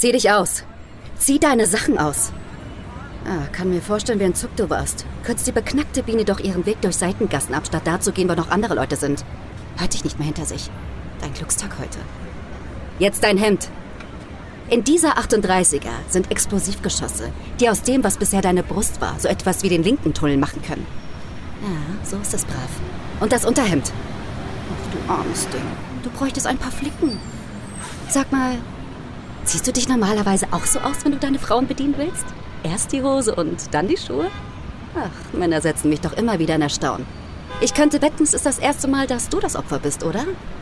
Zieh dich aus. Zieh deine Sachen aus. Kann mir vorstellen, wie entzückt du warst. Könntest die beknackte Biene doch ihren Weg durch Seitengassen ab, statt da zu gehen, wo noch andere Leute sind. Hört dich nicht mehr hinter sich. Dein Glückstag heute. Jetzt dein Hemd. In dieser 38er sind Explosivgeschosse, die aus dem, was bisher deine Brust war, so etwas wie den Linken-Tunnel machen können. Ja, so ist es brav. Und das Unterhemd. Ach, du armes Ding. Du bräuchtest ein paar Flicken. Sag mal, ziehst du dich normalerweise auch so aus, wenn du deine Frauen bedienen willst? Erst die Hose und dann die Schuhe? Ach, Männer setzen mich doch immer wieder in Erstaunen. Ich könnte wetten, es ist das erste Mal, dass du das Opfer bist, oder?